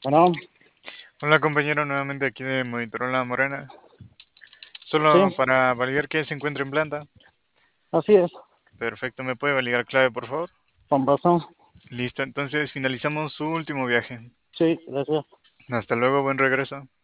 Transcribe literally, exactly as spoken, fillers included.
Bueno, Hola compañero, nuevamente aquí de Monitorol La Morena. sí, Solo para validar que se encuentra en planta. así es, Perfecto, ¿me puede validar clave, por favor? con razón. Listo, entonces finalizamos su último viaje. Sí, gracias. Hasta luego, buen regreso.